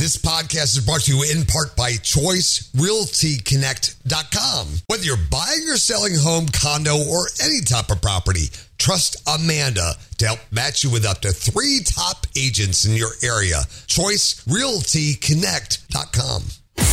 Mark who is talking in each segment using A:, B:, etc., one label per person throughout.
A: This podcast is brought to you in part by ChoiceRealtyConnect.com. Whether you're buying or selling a home, condo, or any type of property, trust Amanda to help match you with up to 3 top agents in your area. ChoiceRealtyConnect.com.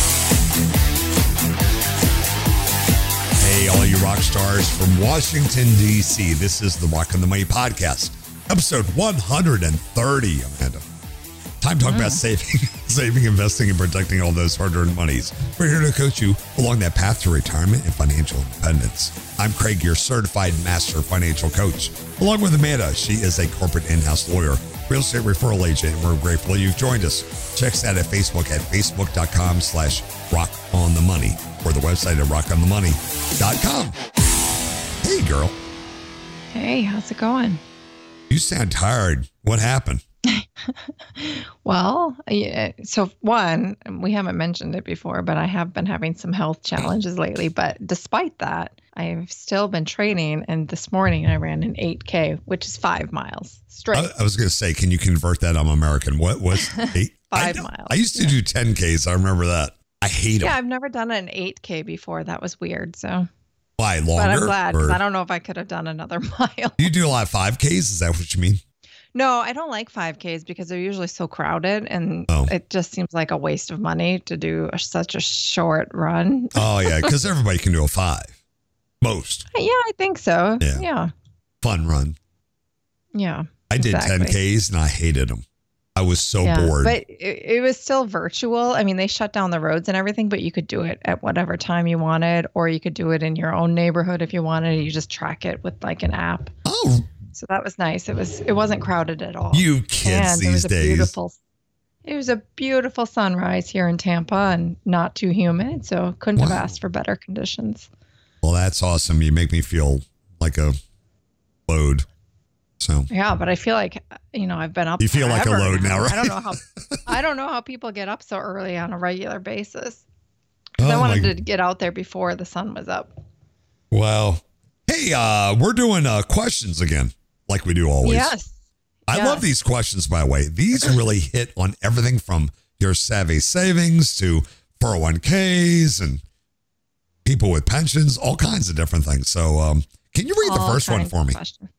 A: Hey, all you rock stars from Washington, D.C. This is the Rock on the Money podcast, episode 130, Amanda. Time to talk about saving, investing, and protecting all those hard-earned monies. We're here to coach you along that path to retirement and financial independence. I'm Craig, your certified master financial coach. Along with Amanda, she is a corporate in-house lawyer, real estate referral agent, and we're grateful you've joined us. Check us out at Facebook at facebook.com/rockonthemoney or the website at rockonthemoney.com. Hey, girl.
B: Hey, how's it going?
A: You sound tired. What happened?
B: Well, so one, we haven't mentioned it before, but I have been having some health challenges lately. But despite that, I've still been training. And this morning I ran an 8K, which is 5 miles straight.
A: I was going to say, can you convert that? I'm American. What was 8?
B: 5 miles.
A: I used to do 10Ks. I remember that. I hate them.
B: Yeah, I've never done an 8K before. That was weird. So
A: why, longer?
B: But I'm glad because I don't know if I could have done another mile.
A: You do a lot of 5Ks? Is that what you mean?
B: No, I don't like 5Ks because they're usually so crowded and it just seems like a waste of money to do such a short run.
A: Oh, yeah, because everybody can do a 5. Most.
B: Yeah, I think so. Yeah.
A: Fun run.
B: Yeah.
A: I did 10Ks and I hated them. I was so bored.
B: But it was still virtual. I mean, they shut down the roads and everything, but you could do it at whatever time you wanted, or you could do it in your own neighborhood if you wanted. You just track it with like an app.
A: Oh,
B: so that was nice. It wasn't crowded at all.
A: You kids these days.
B: It was a beautiful sunrise here in Tampa and not too humid. So couldn't have asked for better conditions.
A: Well, that's awesome. You make me feel like a load. So
B: yeah, but I feel like, I've been up.
A: You feel like a load now, right?
B: I don't know how people get up so early on a regular basis. Because I wanted to get out there before the sun was up.
A: Well, hey, we're doing questions again. Like we do always.
B: Yes.
A: I love these questions, by the way. These really hit on everything from your savvy savings to 401ks and people with pensions, all kinds of different things. So can you read the first one for me?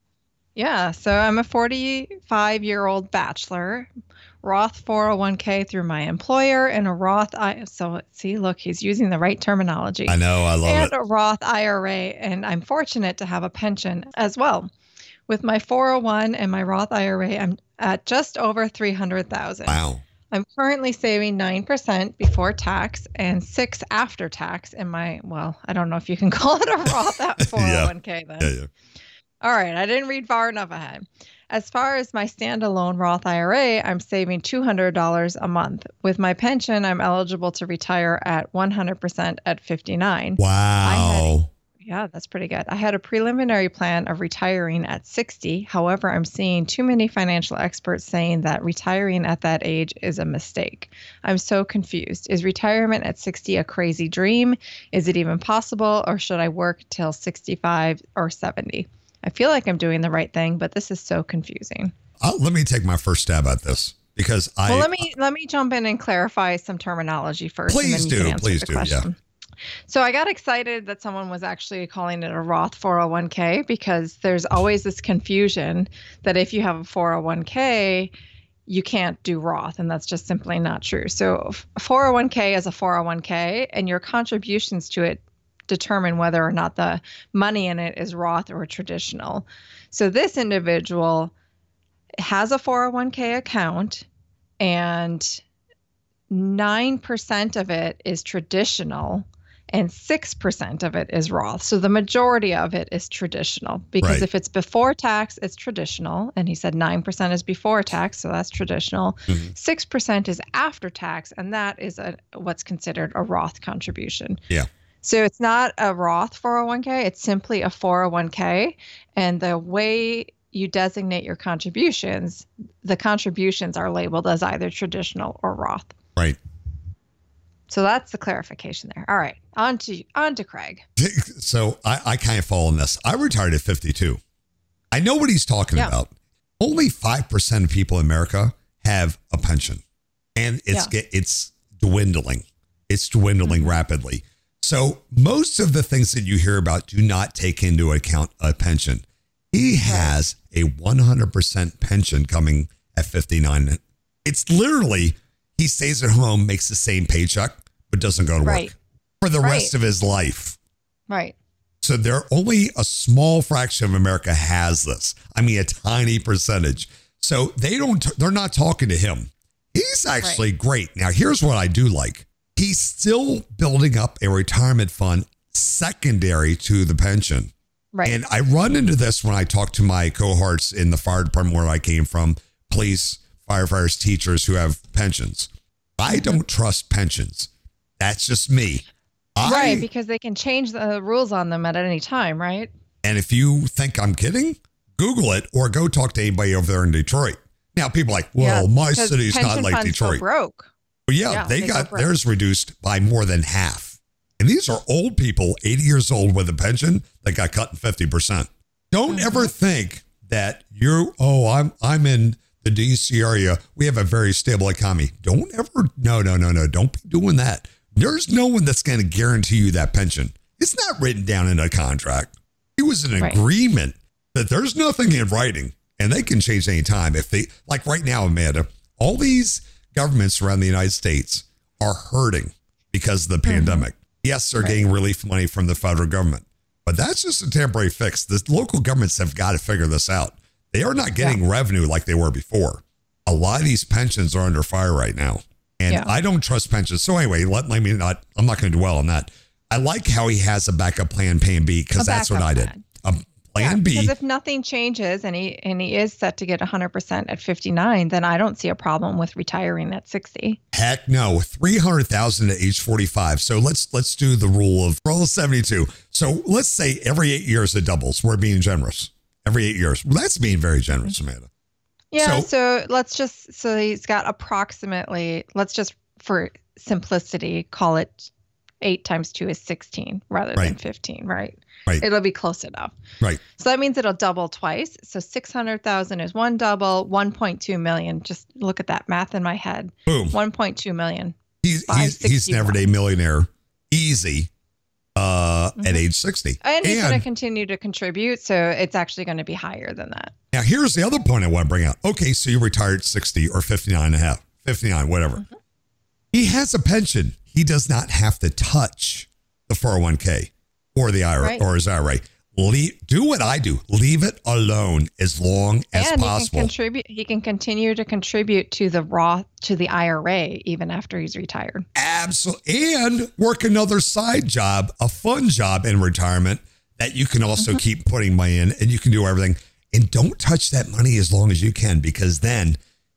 B: Yeah. So I'm a 45-year-old bachelor, Roth 401k through my employer, and a Roth. So see, look, he's using the right terminology.
A: I know. I love it.
B: And a Roth IRA. And I'm fortunate to have a pension as well. With my 401 and my Roth IRA, I'm at just over $300,000.
A: Wow.
B: I'm currently saving 9% before tax and 6% after tax in my, I don't know if you can call it a Roth 401k then.
A: Yeah.
B: All right. I didn't read far enough ahead. As far as my standalone Roth IRA, I'm saving $200 a month. With my pension, I'm eligible to retire at 100% at 59.
A: Wow.
B: Yeah, that's pretty good. I had a preliminary plan of retiring at 60. However, I'm seeing too many financial experts saying that retiring at that age is a mistake. I'm so confused. Is retirement at 60 a crazy dream? Is it even possible? Or should I work till 65 or 70? I feel like I'm doing the right thing, but this is so confusing.
A: Let me take my first stab at this because
B: let me jump in and clarify some terminology first.
A: Please do. Yeah.
B: So I got excited that someone was actually calling it a Roth 401k because there's always this confusion that if you have a 401k, you can't do Roth, and that's just simply not true. So 401k is a 401k, and your contributions to it determine whether or not the money in it is Roth or traditional. So this individual has a 401k account, and 9% of it is traditional and 6% of it is Roth. So the majority of it is traditional because if it's before tax, it's traditional. And he said 9% is before tax, so that's traditional. 6% is after tax, and that is what's considered a Roth contribution.
A: Yeah.
B: So it's not a Roth 401k, it's simply a 401k. And the way you designate your contributions, the contributions are labeled as either traditional or Roth.
A: Right.
B: So that's the clarification there. All right, on to Craig.
A: So I kind of fall in this. I retired at 52. I know what he's talking about. Only 5% of people in America have a pension. and it's dwindling. It's dwindling rapidly. So most of the things that you hear about do not take into account a pension. He has a 100% pension coming at 59. It's literally, he stays at home, makes the same paycheck, but doesn't go to work for the rest of his life.
B: Right.
A: So only a small fraction of America has this. I mean, a tiny percentage. So they're not talking to him. He's actually great. Now, here's what I do like. He's still building up a retirement fund secondary to the pension.
B: Right.
A: And I run into this when I talk to my cohorts in the fire department where I came from, police, firefighters, teachers who have pensions. I don't trust pensions. That's just me.
B: Right, because they can change the rules on them at any time, right?
A: And if you think I'm kidding, Google it or go talk to anybody over there in Detroit. Now, people are like, well, my city's not like Detroit.
B: Broke.
A: Well, yeah, they got theirs reduced by more than half. And these are old people, 80 years old with a pension that got cut in 50%. Don't ever think that I'm in the DC area. We have a very stable economy. Don't ever, no. Don't be doing that. There's no one that's going to guarantee you that pension. It's not written down in a contract. It was an agreement that there's nothing in writing and they can change any time. If they, like right now, Amanda, all these governments around the United States are hurting because of the pandemic. Yes, they're getting relief money from the federal government, but that's just a temporary fix. The local governments have got to figure this out. They are not getting revenue like they were before. A lot of these pensions are under fire right now. And I don't trust pensions. So anyway, I'm not going to dwell on that. I like how he has a backup plan B, because that's what I did. Plan B.
B: Because if nothing changes and he is set to get 100% at 59, then I don't see a problem with retiring at 60.
A: Heck no, 300,000 at age 45. So let's do the rule of 72. So let's say every 8 years it doubles. We're being generous. Every 8 years. Well, that's being very generous, Amanda.
B: Yeah. So he's got approximately, let's just for simplicity, call it 8 times 2 is 16 rather than 15, right?
A: Right.
B: It'll be close enough.
A: Right.
B: So that means it'll double twice. So 600,000 is one double, 1.2 million. Just look at that math in my head.
A: Boom.
B: 1.2 million.
A: He's an everyday millionaire. Easy. At age 60.
B: And he's going to continue to contribute. So it's actually going to be higher than that.
A: Now, here's the other point I want to bring out. Okay. So you retired 60 or 59 and a half, 59, whatever. He has a pension. He does not have to touch the 401k or the IRA or his IRA. Do what I do. Leave it alone as long as possible.
B: He can continue to contribute to the IRA even after he's retired.
A: Absolutely. And work another side job, a fun job in retirement that you can also keep putting money in, and you can do everything. And don't touch that money as long as you can, because then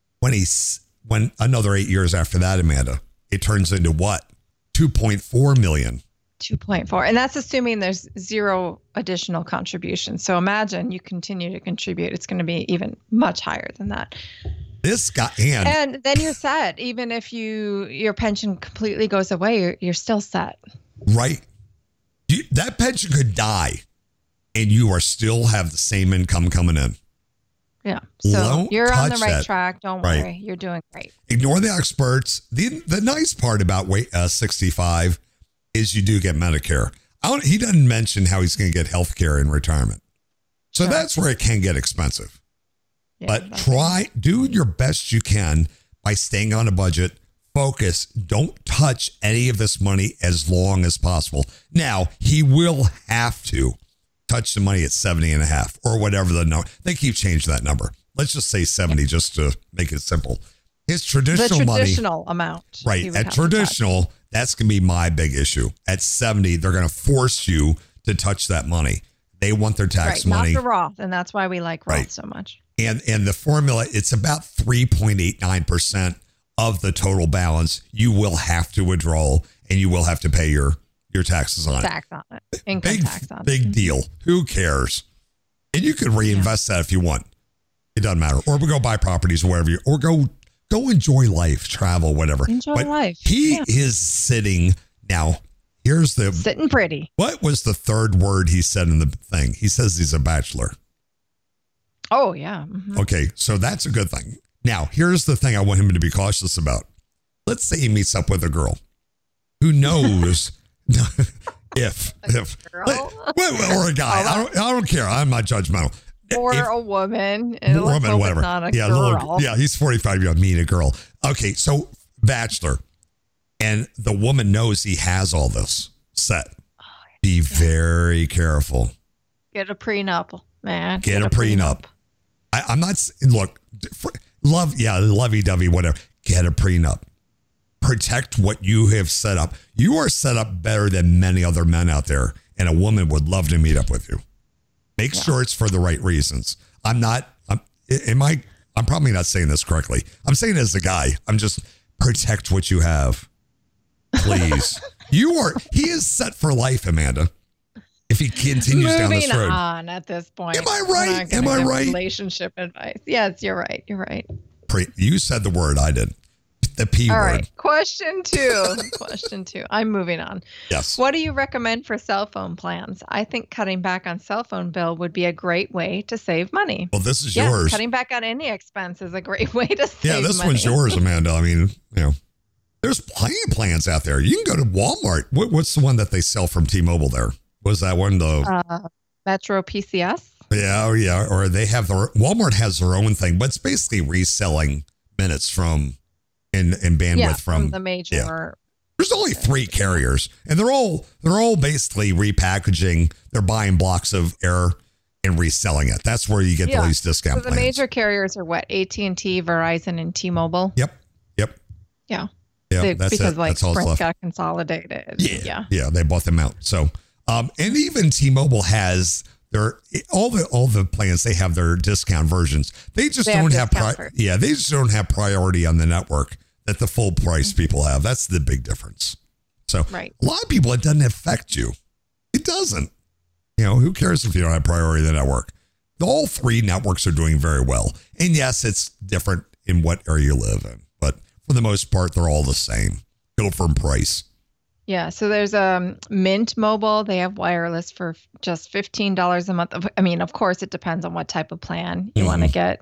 A: when another 8 years after that, Amanda, it turns into what? 2.4 million.
B: 2.4. And that's assuming there's zero additional contribution. So imagine you continue to contribute. It's going to be even much higher than that.
A: This guy,
B: and then you're set. Even if your pension completely goes away, you're still set.
A: Right. That pension could die and you are still have the same income coming in.
B: Yeah. So you're on the right track. Don't worry. You're doing great.
A: Ignore the experts. The nice part about 65 is you do get Medicare. He doesn't mention how he's going to get health care in retirement. So that's where it can get expensive. Yeah, but do your best you can by staying on a budget. Focus. Don't touch any of this money as long as possible. Now, he will have to touch the money at 70 and a half or whatever the number. They keep changing that number. Let's just say 70 just to make it simple. His traditional
B: amount.
A: Right. At traditional, that's going to be my big issue. At 70, they're going to force you to touch that money. They want their tax money.
B: Not the Roth. And that's why we like Roth so much.
A: And the formula, it's about 3.89% of the total balance. You will have to withdraw and you will have to pay your taxes on
B: tax on it. Income tax on it.
A: Big deal. Who cares? And you could reinvest that if you want. It doesn't matter. Or we go buy properties or whatever or go enjoy life, travel, whatever.
B: Enjoy life.
A: He is sitting now. Here's
B: sitting pretty.
A: What was the third word he said in the thing? He says he's a bachelor.
B: Oh, yeah. Mm-hmm.
A: Okay. So that's a good thing. Now, here's the thing I want him to be cautious about. let's say he meets up with a girl who knows if
B: Girl.
A: or a guy. I don't care. I'm not judgmental.
B: Or
A: If-
B: a woman.
A: whatever.
B: Not a
A: yeah,
B: girl.
A: he's 45 years old, meeting a girl. Okay, so bachelor, and the woman knows he has all this set. Be very careful.
B: Get a prenup, man.
A: Get a prenup. I'm not, look, lovey-dovey, whatever. Get a prenup. Protect what you have set up. You are set up better than many other men out there, and a woman would love to meet up with you. Make sure it's for the right reasons. I'm probably not saying this correctly. I'm saying it as a guy. I'm just protect what you have. Please. He is set for life, Amanda. If he continues down this road.
B: Moving on at this point.
A: Am I right? Am I right?
B: Relationship advice. Yes, you're right. You're right.
A: You said the word. I did. The P word.
B: All right. Question 2. Question 2. I'm moving on.
A: Yes.
B: What do you recommend for cell phone plans? I think cutting back on cell phone bill would be a great way to save money.
A: Well, this is yours.
B: Cutting back on any expense is a great way to save money.
A: Yeah, this one's yours, Amanda. I mean, there's plenty of plans out there. You can go to Walmart. What's the one that they sell from T-Mobile there? Was that one
B: Metro PCS?
A: Yeah, or they have Walmart has their own thing, but it's basically reselling minutes from and bandwidth from
B: the major.
A: Yeah. There's only 3 carriers, and they're all basically repackaging. They're buying blocks of air and reselling it. That's where you get all these discount
B: So the
A: plans.
B: major carriers are what? AT&T, Verizon, and T-Mobile.
A: Yep.
B: Yeah.
A: That's
B: because
A: it.
B: like
A: That's all
B: Sprint
A: left.
B: got consolidated.
A: Yeah, they bought them out. So, and even T-Mobile has their all the plans. They have their discount versions. They just don't have they just don't have priority on the network that the full price people have. That's the big difference. So, a lot of people, it doesn't affect you. It doesn't. Who cares if you don't have priority on the network? All 3 networks are doing very well, and yes, it's different in what area you live in, but for the most part, they're all the same. Go from price.
B: Yeah. So there's Mint Mobile. They have wireless for just $15 a month. I mean, of course, it depends on what type of plan you want to get.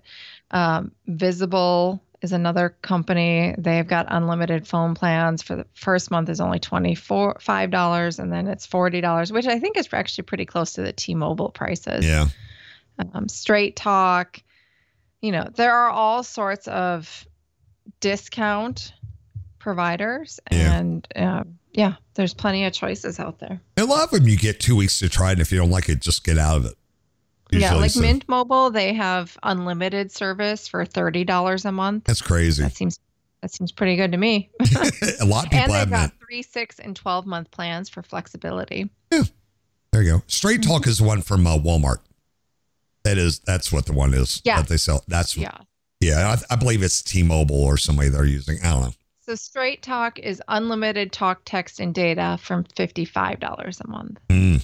B: Visible is another company. They've got unlimited phone plans. For the first month is only $25, and then it's $40, which I think is actually pretty close to the T-Mobile prices.
A: Yeah.
B: Straight Talk. There are all sorts of discount providers, and there's plenty of choices out there.
A: A lot of them you get 2 weeks to try it, and if you don't like it, just get out of it.
B: Usually, like Mint Mobile, they have unlimited service for $30 a month.
A: That's crazy.
B: That seems pretty good to me.
A: A lot of people have
B: and they've got 3, 6, and 12-month plans for flexibility.
A: Yeah, there you go. Straight Talk is one from Walmart. That's what the one is that they sell. Yeah, I believe it's T-Mobile or somebody they're using. I don't know.
B: So Straight Talk is unlimited talk, text, and data from $55 a month.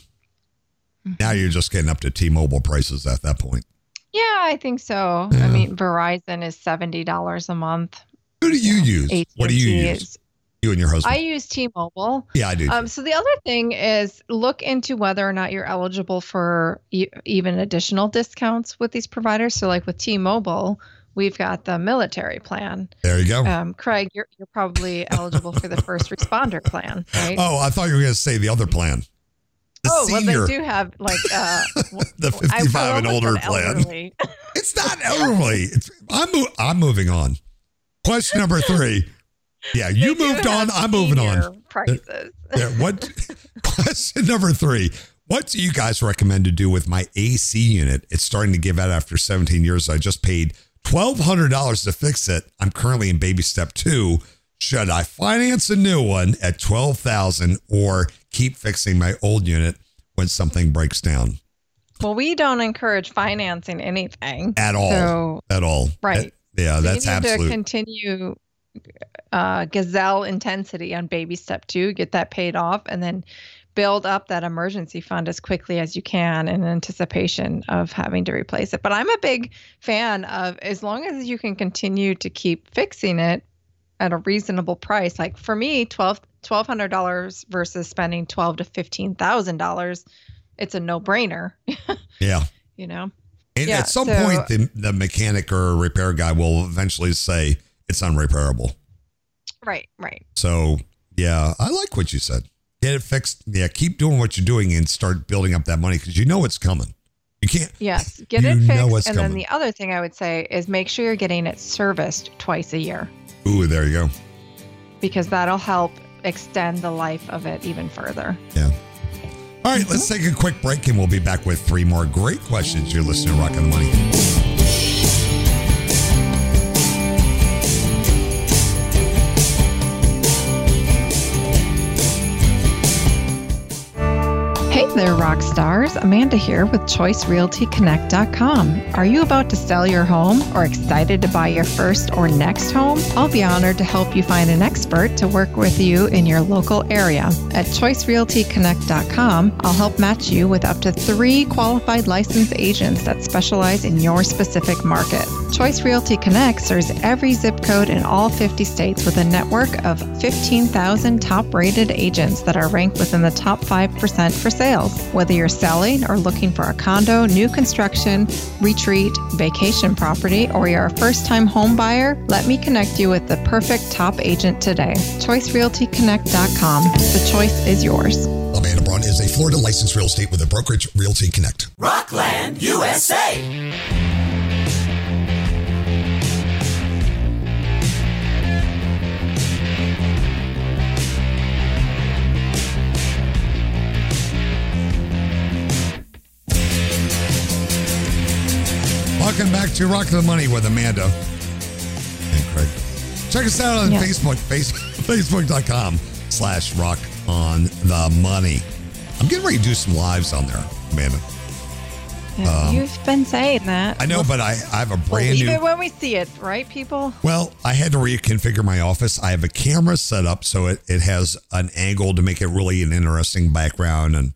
A: Now you're just getting up to T-Mobile prices at that point.
B: Yeah, I think so. Yeah. I mean, Verizon is $70 a month.
A: Who do you use?
B: AT&T
A: what do you use? You and your husband?
B: I use T-Mobile.
A: Yeah, I do.
B: So the other thing is look into whether or not you're eligible for even additional discounts with these providers. So like with T-Mobile, we've got the military plan.
A: There you go.
B: Craig, you're probably eligible for the first responder plan, right?
A: Oh, I thought you were going to say the other plan. The senior.
B: Well, they do have like
A: the 55 and older plan. It's not elderly. I'm moving on. Question number 3. Yeah, you moved on. I'm moving on.
B: Prices.
A: Question number 3. What do you guys recommend to do with my AC unit? It's starting to give out after 17 years. I just paid $1,200 to fix it. I'm currently in baby step 2. Should I finance a new one at $12,000 or keep fixing my old unit when something breaks down?
B: Well, we don't encourage financing anything
A: at all. At all.
B: Right.
A: That's absolute.
B: You need to continue gazelle intensity on baby step 2, get that paid off, and then build up that emergency fund as quickly as you can in anticipation of having to replace it. But I'm a big fan of, as long as you can continue to keep fixing it at a reasonable price. Like for me, $1,200 versus spending $12,000 to $15,000, it's a no-brainer.
A: Yeah. And at some point, the mechanic or repair guy will eventually say it's unrepairable.
B: Right.
A: So, yeah, I like what you said. Get it fixed. Yeah, keep doing what you're doing and start building up that money because you know it's coming. You can't.
B: Yes, get
A: you
B: it
A: know
B: fixed.
A: what's
B: And
A: coming.
B: then the other thing I would say is make sure you're getting it serviced twice a year
A: Ooh, there you go.
B: because that'll help extend the life of it even further.
A: Yeah. All right, let's take a quick break and we'll be back with 3 more great questions. You're listening to Rockin' the Money.
B: Hey there, rock stars. Amanda here with ChoiceRealtyConnect.com. Are you about to sell your home or excited to buy your first or next home? I'll be honored to help you find an expert to work with you in your local area. At ChoiceRealtyConnect.com, I'll help match you with up to 3 qualified licensed agents that specialize in your specific market. Choice Realty Connect serves every zip code in all 50 states with a network of 15,000 top-rated agents that are ranked within the top 5% for sales. Whether you're selling or looking for a condo, new construction, retreat, vacation property, or you're a first-time home buyer, let me connect you with the perfect top agent today. ChoiceRealtyConnect.com. The choice is yours.
C: Amanda Braun is a Florida licensed real estate with a brokerage Realty Connect.
D: Rockland, USA.
A: Welcome back to Rock the Money with Amanda and Craig. Check us out on Facebook, facebook.com/Rock on the Money. I'm getting ready to do some lives on there, Amanda.
B: Yeah, you've been saying that.
A: I know, but I have a brand
B: Believe
A: new.
B: it when we see it, right, people?
A: Well, I had to reconfigure my office. I have a camera set up so it has an angle to make it really an interesting background and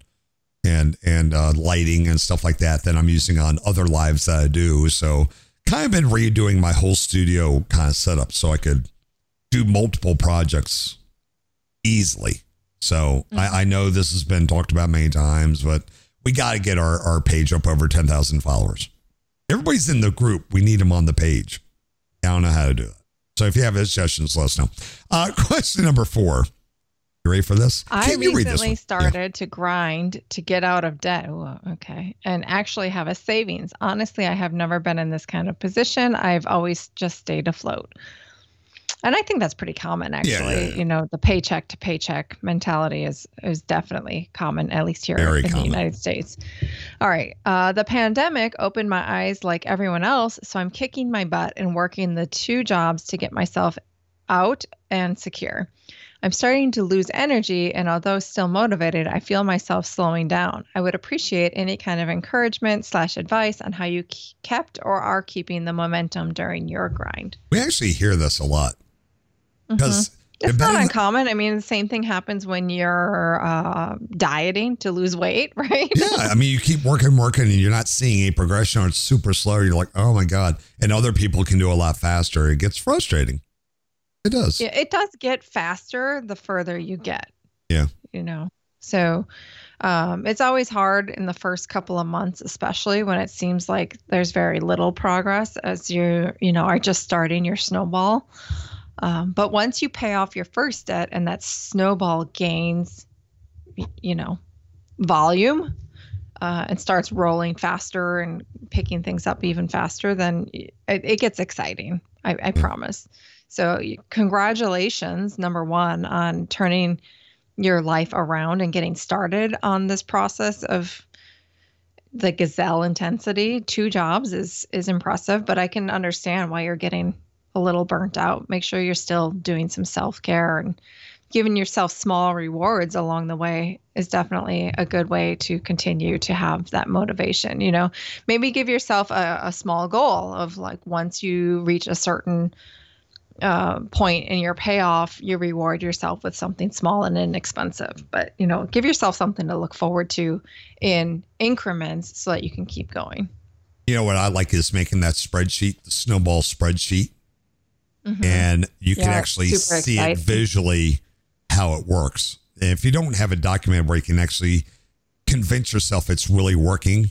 A: lighting and stuff like that I'm using on other lives that I do. So kind of been redoing my whole studio kind of setup so I could do multiple projects easily. So I know this has been talked about many times, but we got to get our page up over 10,000 followers. Everybody's in the group. We need them on the page. I don't know how to do it. So if you have suggestions, let us know. Question number 4. You ready for this?
B: I recently started to grind to get out of debt. Ooh, okay. And actually have a savings. Honestly, I have never been in this kind of position. I've always just stayed afloat. And I think that's pretty common, actually.
A: Yeah.
B: You know, the paycheck to paycheck mentality is definitely common, at least here in the United States. All right. The pandemic opened my eyes like everyone else. So I'm kicking my butt and working the 2 jobs to get myself out and secure. I'm starting to lose energy, and although still motivated, I feel myself slowing down. I would appreciate any kind of encouragement / advice on how you kept or are keeping the momentum during your grind.
A: We actually hear this a lot. Because
B: it's not uncommon. I mean, the same thing happens when you're dieting to lose weight, right?
A: Yeah. I mean, you keep working, and you're not seeing a progression, or it's super slow. You're like, oh my God. And other people can do a lot faster. It gets frustrating. It does.
B: Yeah, it does get faster the further you get.
A: Yeah.
B: You know, so it's always hard in the first couple of months, especially when it seems like there's very little progress as you are just starting your snowball. But once you pay off your first debt and that snowball gains, volume and starts rolling faster and picking things up even faster, then it gets exciting. I promise. So congratulations, number 1, on turning your life around and getting started on this process of the gazelle intensity. 2 jobs is impressive, but I can understand why you're getting a little burnt out. Make sure you're still doing some self-care, and giving yourself small rewards along the way is definitely a good way to continue to have that motivation. Maybe give yourself a small goal of like, once you reach a certain point in your payoff, you reward yourself with something small and inexpensive. But, give yourself something to look forward to in increments so that you can keep going.
A: You know what I like is making that spreadsheet, the snowball spreadsheet. Mm-hmm. And you can actually see it visually how it works. And if you don't have a document where you can actually convince yourself it's really working,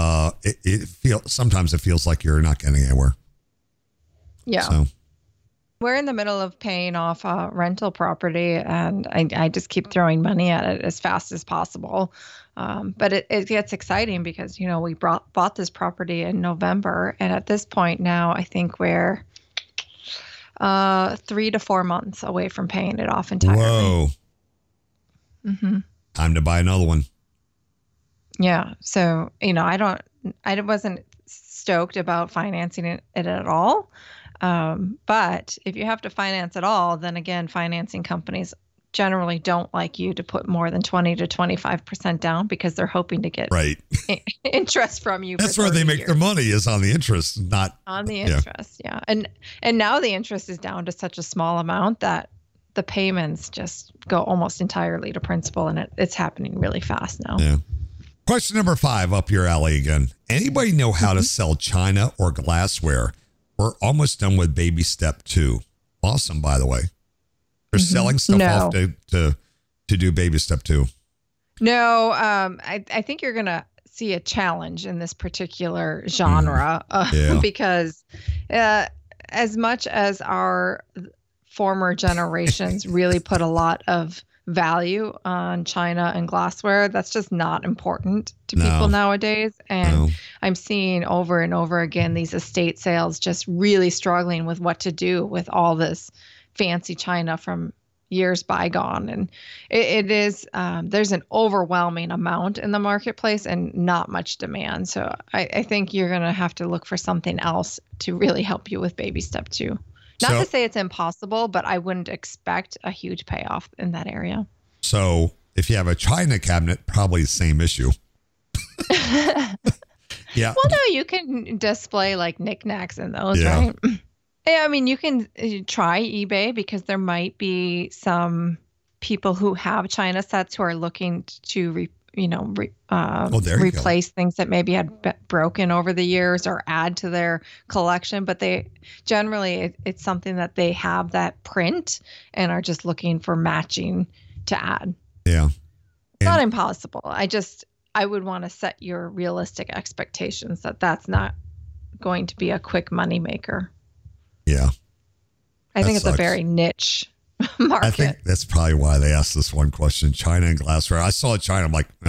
A: sometimes it feels like you're not getting anywhere.
B: Yeah.
A: So
B: We're in the middle of paying off a rental property, and I just keep throwing money at it as fast as possible. But it gets exciting because, we bought this property in November, and at this point now, I think we're 3 to 4 months away from paying it off entirely.
A: Whoa.
B: Mm-hmm.
A: Time to buy another one.
B: Yeah. So, I wasn't stoked about financing it at all. But if you have to finance it all, then again, financing companies generally don't like you to put more than 20 to 25% down because they're hoping to get
A: right
B: interest from you.
A: That's where they make their money, is on the interest, not
B: on the interest. Yeah. And now the interest is down to such a small amount that the payments just go almost entirely to principal, and it's happening really fast now.
A: Yeah. Question number 5 up your alley again. Anybody know how to sell china or glassware? We're almost done with baby step 2. Awesome, by the way. They're selling stuff off to do baby step 2.
B: No, I think you're going to see a challenge in this particular genre because as much as our former generations really put a lot of value on china and glassware, that's just not important to people nowadays. And I'm seeing over and over again these estate sales just really struggling with what to do with all this fancy china from years bygone. And it is there's an overwhelming amount in the marketplace and not much demand. So I think you're going to have to look for something else to really help you with baby step 2. Not to say it's impossible, but I wouldn't expect a huge payoff in that area.
A: So if you have a china cabinet, probably the same issue. Yeah.
B: Well, no, you can display like knickknacks in those, right? Yeah, I mean, you can try eBay because there might be some people who have china sets who are looking to replace things that maybe had broken over the years or add to their collection. But they generally, it's something that they have that print and are just looking for matching to add.
A: Yeah.
B: It's not impossible. I would want to set your realistic expectations that that's not going to be a quick money maker.
A: Yeah.
B: I think it's a very niche market.
A: I think that's probably why they asked this one question. China and glassware. I saw China. I'm like,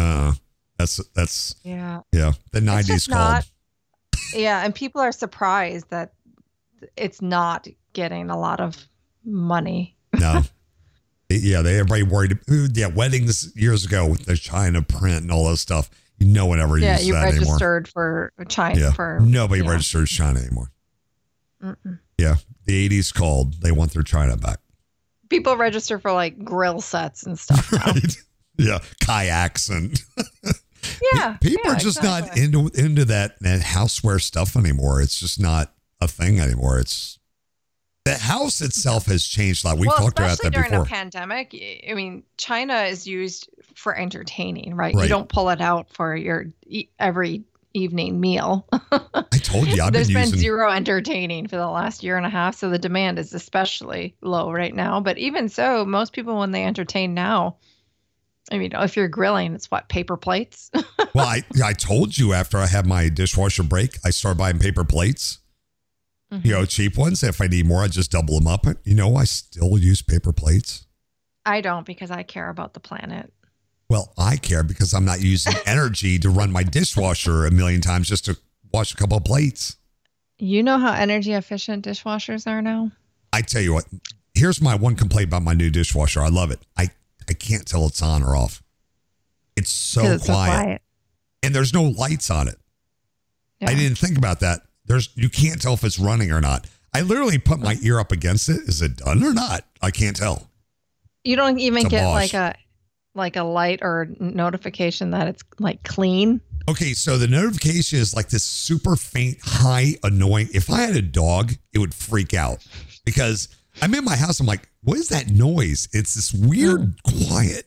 A: that's
B: yeah.
A: The 90s called.
B: Yeah. And people are surprised that it's not getting a lot of money.
A: No. Yeah. Everybody worried. Weddings years ago with the China print and all that stuff. No one ever used that anymore.
B: Yeah. You registered for China for.
A: Nobody registers China anymore.
B: Mm-mm.
A: Yeah. The 80s called. They want their China back.
B: People register for like grill sets and stuff.
A: Right. Yeah. Kayaks and people are just not into that houseware stuff anymore. It's just not a thing anymore. It's the house itself has changed a lot. We've talked about that
B: during
A: before.
B: A pandemic. I mean, china is used for entertaining, right? You don't pull it out for your every evening meal.
A: I told you,
B: there's been zero entertaining for the last year and a half, so the demand is especially low right now. But even so, most people, when they entertain now, I mean, if you're grilling, it's what, paper plates?
A: Well, I told you after I had my dishwasher break, I started buying paper plates. Mm-hmm. Cheap ones. If I need more, I just double them up. I still use paper plates.
B: I don't, because I care about the planet.
A: Well, I care because I'm not using energy to run my dishwasher a million times just to wash a couple of plates.
B: You know how energy efficient dishwashers are now?
A: I tell you what, here's my one complaint about my new dishwasher. I love it. I can't tell it's on or off. It's so quiet. And there's no lights on it. Yeah. I didn't think about that. You can't tell if it's running or not. I literally put my ear up against it. Is it done or not? I can't tell.
B: You don't even get like a light or notification that it's like clean.
A: Okay, so the notification is like this super faint, high, annoying. If I had a dog, it would freak out because I'm in my house. I'm like, what is that noise? It's this weird, quiet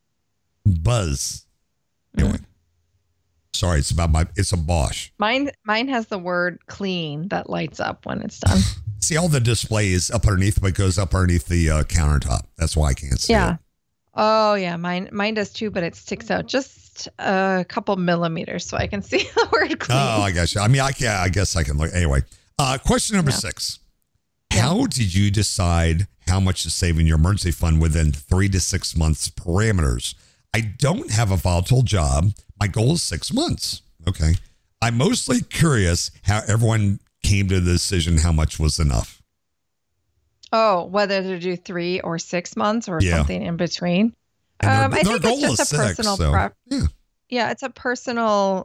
A: buzz. Anyway, sorry, it's a Bosch.
B: Mine has the word clean that lights up when it's done.
A: See, all the display is up underneath, but it goes up underneath the countertop. That's why I can't see it.
B: Oh, yeah. Mine does too, but it sticks out just a couple millimeters so I can see the word clean.
A: Oh, I guess. I mean, I guess I can look. Anyway, question number 6. How did you decide how much to save in your emergency fund within 3 to 6 months parameters? I don't have a volatile job. My goal is 6 months. Okay. I'm mostly curious how everyone came to the decision how much was enough.
B: Oh, whether to do 3 or 6 months or something in between. I think it's just a personal preference. Yeah, it's a personal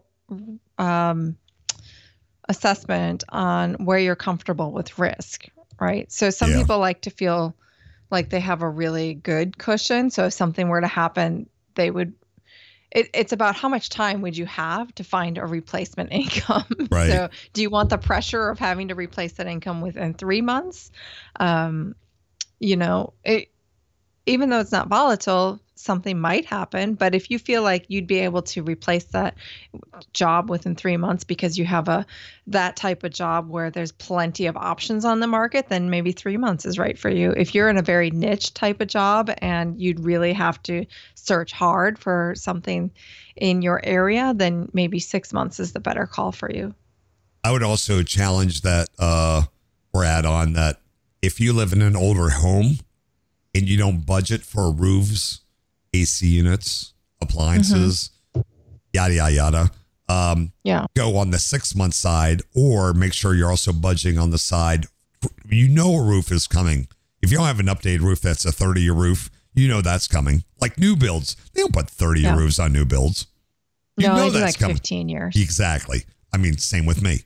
B: assessment on where you're comfortable with risk, right? So some people like to feel like they have a really good cushion. So if something were to happen, they would. It's about how much time would you have to find a replacement income.
A: Right.
B: So do you want the pressure of having to replace that income within 3 months? Even though it's not volatile, something might happen. But if you feel like you'd be able to replace that job within 3 months because you have that type of job where there's plenty of options on the market, then maybe 3 months is right for you. If you're in a very niche type of job and you'd really have to search hard for something in your area, then maybe 6 months is the better call for you.
A: I would also challenge that or add on that if you live in an older home and you don't budget for roofs, AC units, appliances, yada, yada, yada. Go on the 6 month side, or make sure you're also budgeting on the side. You know a roof is coming. If you don't have an updated roof that's a 30-year roof, you know that's coming. Like new builds, they don't put 30-year roofs on new builds. You know
B: they do
A: that's
B: like 15 years.
A: Exactly. I mean, same with me.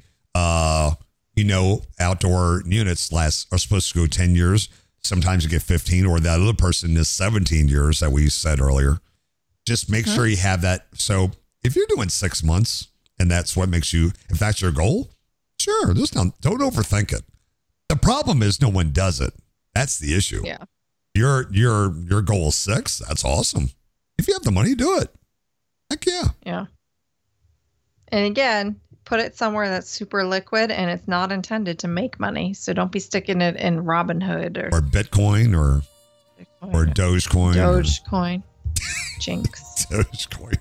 A: Outdoor units are supposed to go 10 years. Sometimes you get 15, or that other person is 17 years that we said earlier. Just make sure you have that. So if you're doing 6 months and that's what makes you, if that's your goal, sure, don't overthink it. The problem is no one does it. That's the issue.
B: Yeah.
A: Your goal is 6. That's awesome. If you have the money, do it. Heck yeah.
B: Yeah. And again, put it somewhere that's super liquid and it's not intended to make money. So don't be sticking it in Robinhood or
A: Bitcoin or Dogecoin.
B: Dogecoin. Jinx.
A: Dogecoin.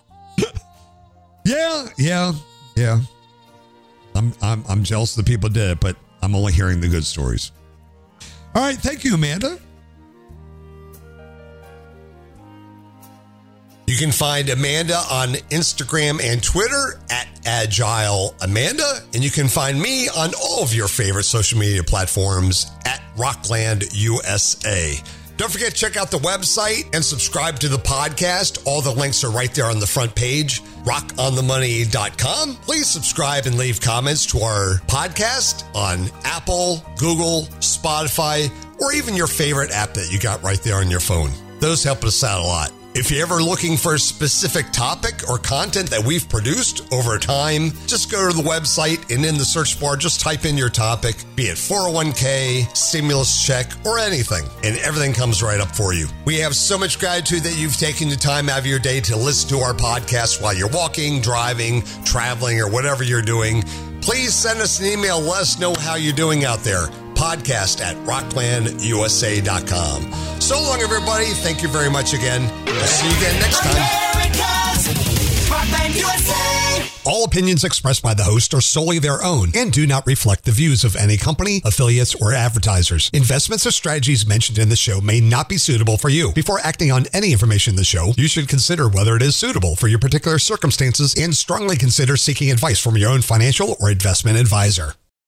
A: Yeah. I'm jealous the people did it, but I'm only hearing the good stories. All right, thank you, Amanda. You can find Amanda on Instagram and Twitter at Agile Amanda, and you can find me on all of your favorite social media platforms at Rockland USA. Don't forget to check out the website and subscribe to the podcast. All the links are right there on the front page, rockonthemoney.com. Please subscribe and leave comments to our podcast on Apple, Google, Spotify, or even your favorite app that you got right there on your phone. Those help us out a lot. If you're ever looking for a specific topic or content that we've produced over time, just go to the website and in the search bar, just type in your topic, be it 401k, stimulus check, or anything, and everything comes right up for you. We have so much gratitude that you've taken the time out of your day to listen to our podcast while you're walking, driving, traveling, or whatever you're doing. Please send us an email. Let us know how you're doing out there. Podcast at rocklandusa.com. So long, everybody. Thank you very much again. We'll see you again next time. America's Rockland USA. All opinions expressed by the host are solely their own and do not reflect the views of any company, affiliates, or advertisers. Investments or strategies mentioned in the show may not be suitable for you. Before acting on any information in the show, you should consider whether it is suitable for your particular circumstances and strongly consider seeking advice from your own financial or investment advisor.